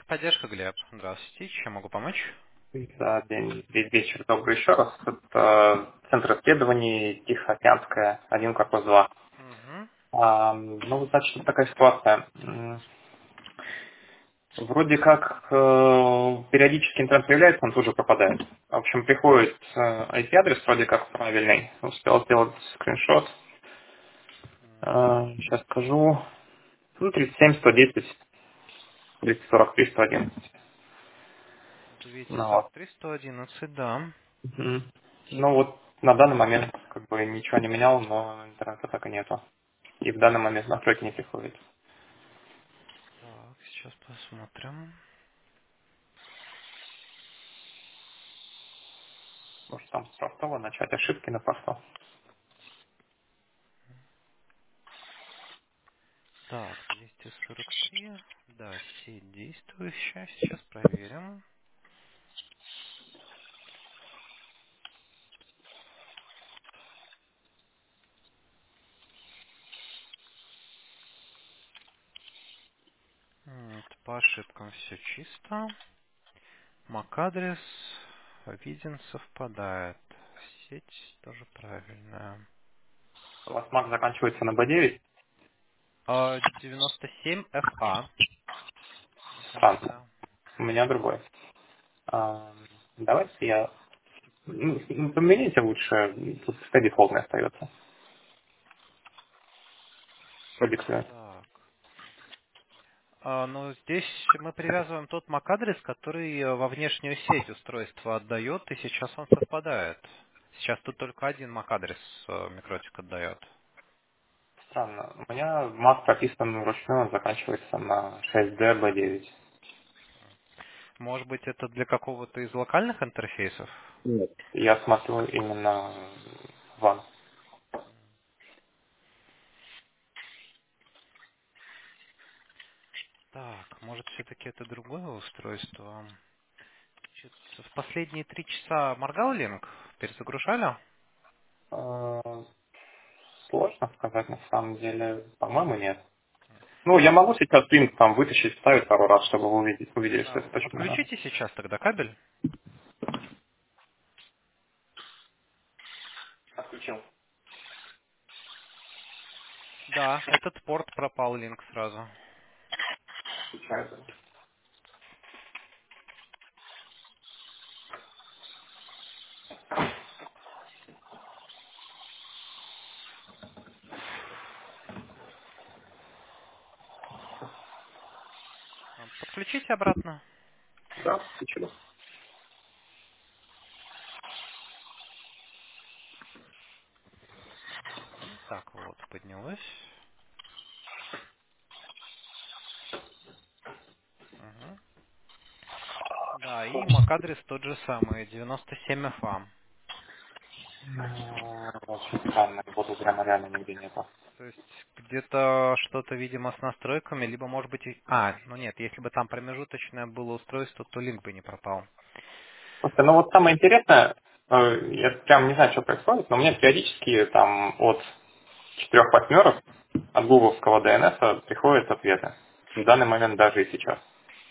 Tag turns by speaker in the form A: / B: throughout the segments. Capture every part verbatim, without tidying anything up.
A: Техподдержка, Глеб. Здравствуйте. Чем могу помочь?
B: Да, день, весь вечер добрый еще раз. Это Центр исследований Тихоокеанская, один корпус два.
A: Угу.
B: А, ну, значит, вот такая ситуация. М, Вроде как э, периодически интернет появляется, он тут же пропадает. В общем, приходит э, ай пи-адрес вроде как правильный. Успел сделать скриншот. Э, сейчас скажу. Ну, тридцать семь, сто десять, двести сорок три, сто одиннадцать. Ну, вот.
A: двести сорок три сто одиннадцать, да.
B: Мгм. Ну вот на данный момент как бы ничего не менял, но интернета так и нету. И в данный момент настройки не приходит.
A: Так, сейчас посмотрим.
B: Может там с простого начать ошибки на посту.
A: Так, двести сорок три. Да, сеть действующая. Сейчас проверим. М, это по ошибкам все чисто. MAC-адрес виден, совпадает. Сеть тоже правильная.
B: У вас мак заканчивается на би девять?
A: А, девяносто семь эф а до
B: Странно.
A: конца.
B: У меня другой. А, давайте я... Ну, ну, поменяйте лучше, тут пускай дефолтный остается. Продиктую.
A: Так. А, но здесь мы привязываем тот MAC-адрес, который э, во внешнюю сеть устройства отдает, и сейчас он совпадает. Сейчас тут только один MAC-адрес э, Микротик отдает.
B: Странно. У меня мак прописан вручную, он заканчивается на шесть ди би девять.
A: Может быть, это для какого-то из локальных интерфейсов?
B: Нет. Я смотрю именно вам.
A: Так, может, все-таки это другое устройство? Значит, в последние три часа моргал линк? Перезагружали?
B: Э, Сложно сказать на самом деле. По-моему, нет. Ну, я могу сейчас принт там вытащить, вставить пару раз, чтобы вы увидели, увидели, что
A: Да,
B: это точно оно.
A: подключите сейчас тогда кабель.
B: Отключил.
A: Да, этот порт пропал линк сразу.
B: Включается.
A: А, Подключите обратно.
B: Да, включил.
A: Мгм. Так, вот, поднялось. Мгм. Да, и MAC-адрес тот же самый, девяносто семь эф а.
B: М, Очень странно, его прямо реально нигде нету.
A: То есть где-то что-то, видимо, с настройками, либо, может быть, и... А, ну нет, если бы там промежуточное было устройство, то линк бы не пропал.
B: Слушайте, ну вот самое интересное, э, я прям не знаю, что происходит, но у меня периодически там от четырех партнеров от гугловского ди эн эс приходят ответы. В данный момент даже и сейчас.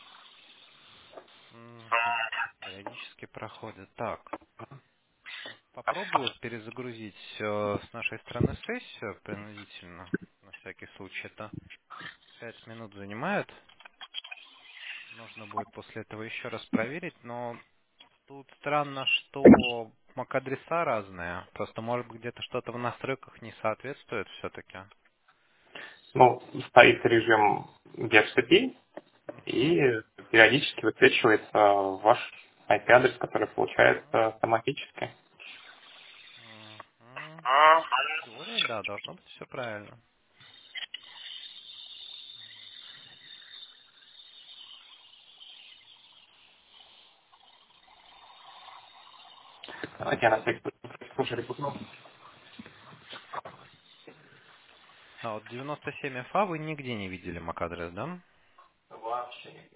A: Мгм. Периодически проходит. Так, попробую перезагрузить э, с нашей стороны сессию принудительно, на всякий случай. Это пять минут занимает. Нужно будет после этого еще раз проверить, но тут странно, что MAC-адреса разные. Просто, может быть, где-то что-то в настройках не соответствует все-таки.
B: Ну, стоит режим ди эйч си пи,
A: Угу.
B: и периодически высвечивается ваш ай пи-адрес, который
A: Угу.
B: получается автоматически.
A: Угу. В теории, да, должно быть все правильно.
B: Давайте я на всякий случай репутну.
A: А вот девяносто семь эф а вы нигде не видели MAC-адрес, да?
B: Вообще нет.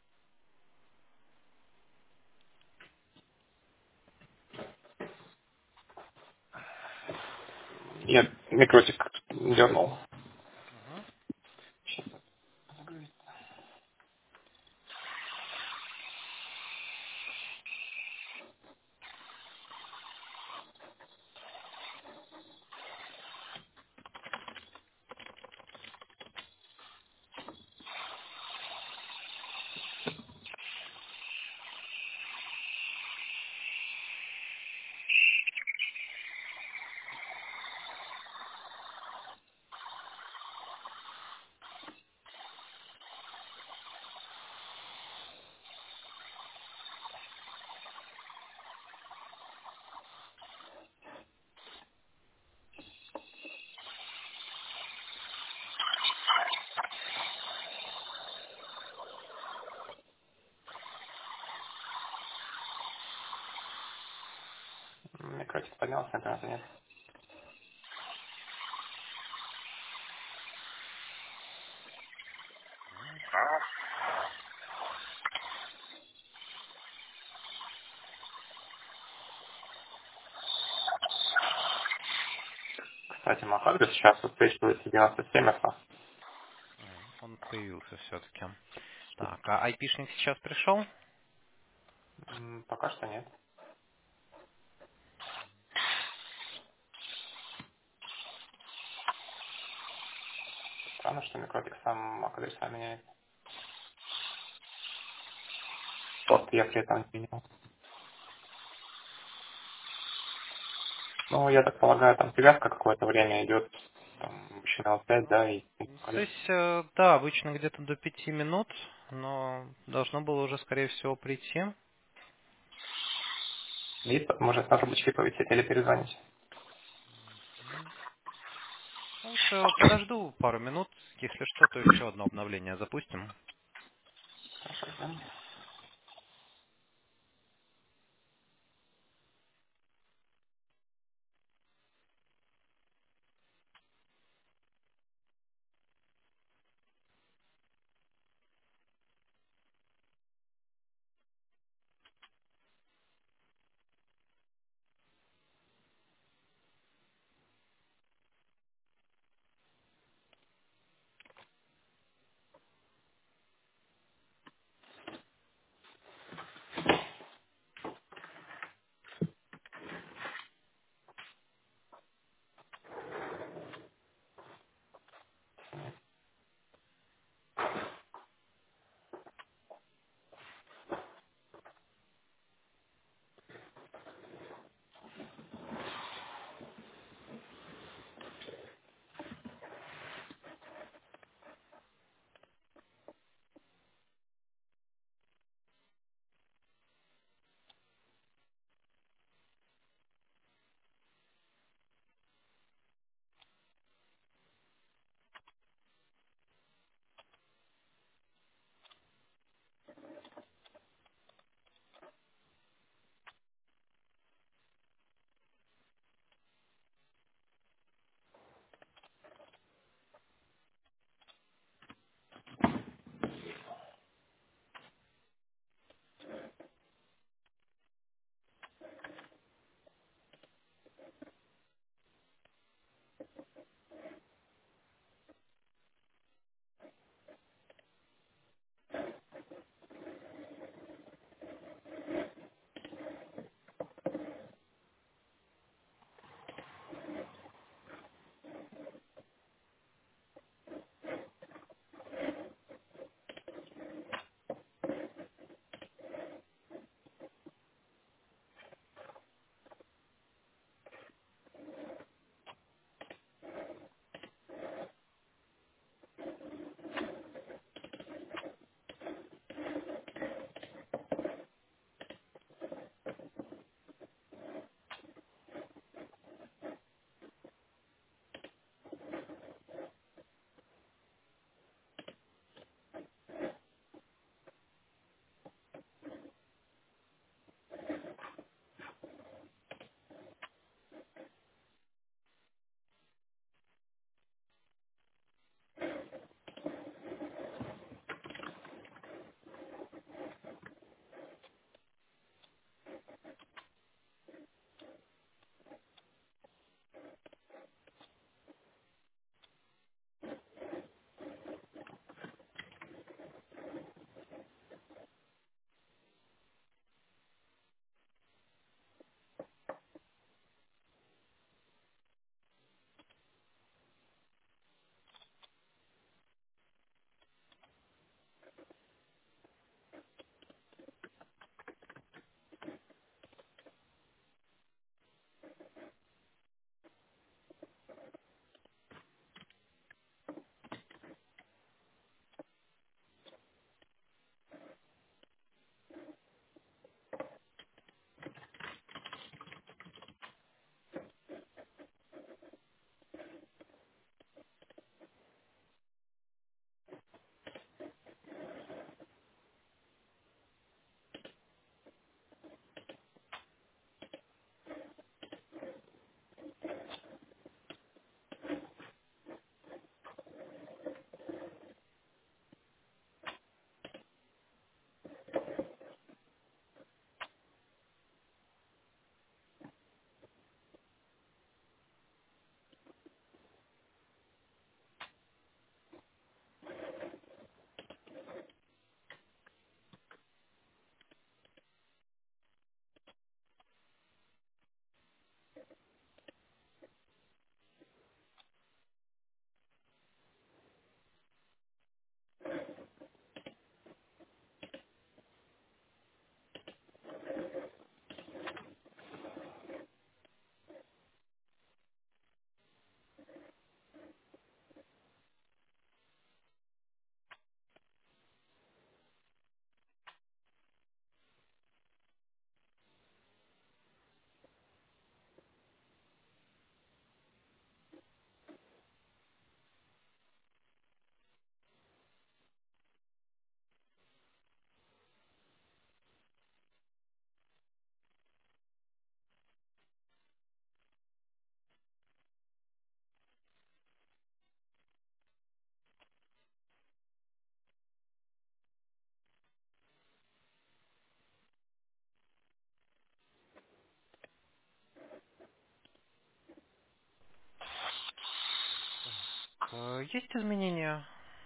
B: Я микротик дернул.
A: Угу.
B: Сейчас. короче, поднялся, интернета нет. Кстати, MAC-адрес сейчас высвечивается девяносто семь эф а.
A: М, Он появился все-таки. Так, а айпишник сейчас пришел?
B: М, Пока что нет. Странно, что Микротик сам MAC-адреса меняет. Вот я при этом не менял. Ну, я так полагаю, там привязка какое-то время идет, там, обычно эл пять,
A: Ну,
B: да, и адрес.
A: сессия, да, обычно где-то до пяти минут, но должно было уже, скорее всего, прийти.
B: И может на трубочке повисеть или перезвонить.
A: М. Лучше подожду пару минут, если что, то еще одно обновление запустим.
B: Хорошо, ждем.
A: Есть изменения?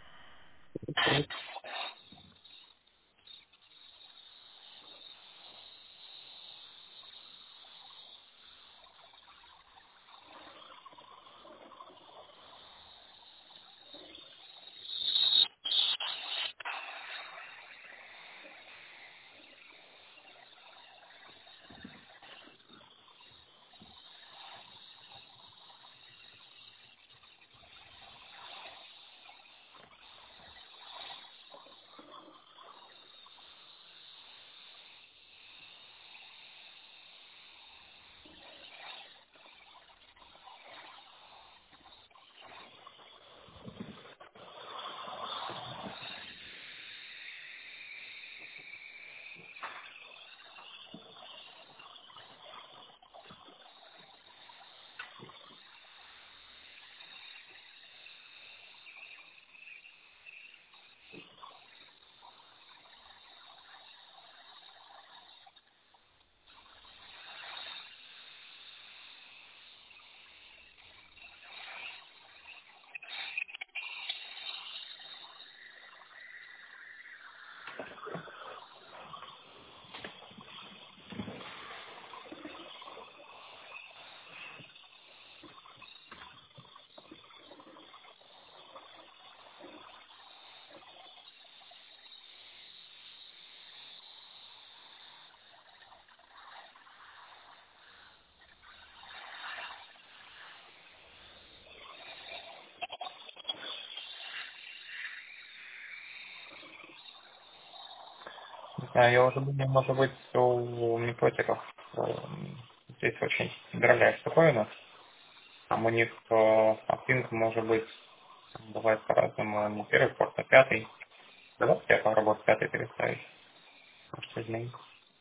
B: Не знаю, я уже думаю, может быть, у микротиков э, здесь очень дорогая штуковина. Там у них э, аппинг может быть бывает по-разному, не первый порт, а пятый. Давайте я попробую пятый переставить. Может, изменить.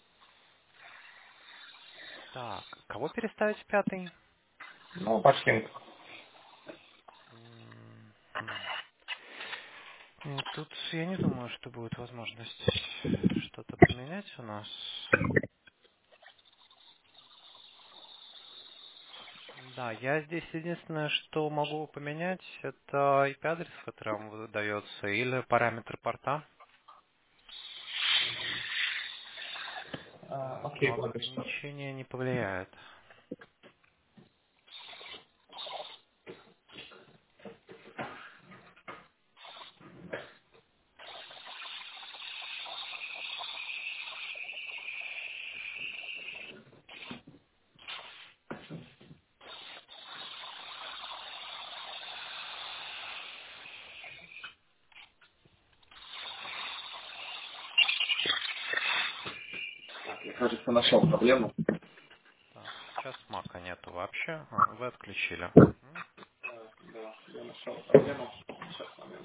A: Так, кого переставить в пятый?
B: Ну, пошли.
A: М, хм. М, Тут я не думаю, что будет возможность что-то поменять у нас. Да, я здесь единственное, что могу поменять, это I P-адрес, который вам выдается, или параметры порта.
B: А,
A: А,
B: окей,
A: Но
B: ладно, что.
A: ограничение не повлияет.
B: Я, кажется, нашел проблему.
A: Так, сейчас мака нету вообще. А, вы отключили. Мгм.
B: Да, я нашел проблему. Сейчас, момент.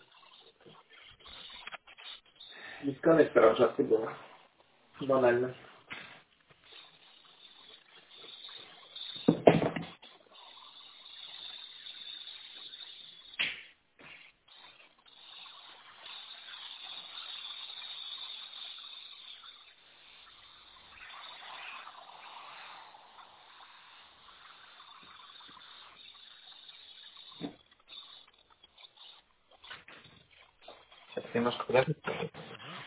B: Без коннектора в жатке было. Банально. Сейчас немножко подожди.
A: Мгм.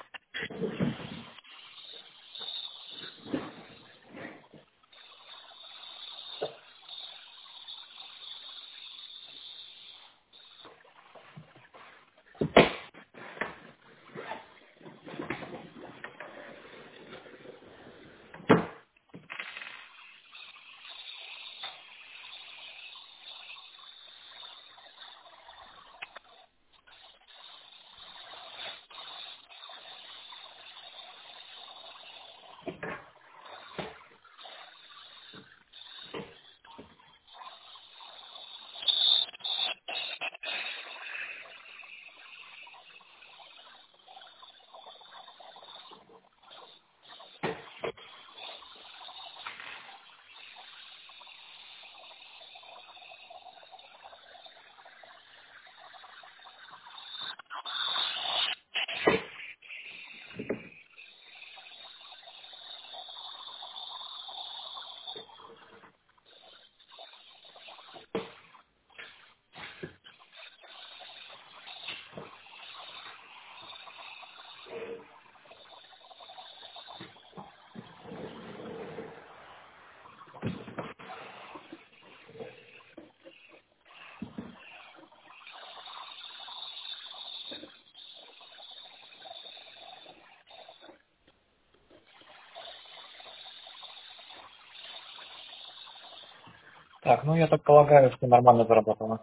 B: Так, ну я так полагаю, что нормально заработало.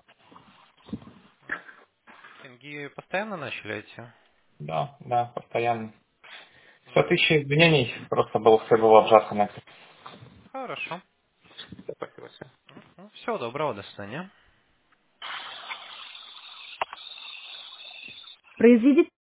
A: Деньги постоянно начали идти?
B: Да, да, постоянно. Сто
A: Мгм.
B: тысяч извинений, просто был, все было обжархано.
A: Хорошо.
B: Спасибо.
A: Ну, всего доброго, до свидания.
C: Произведите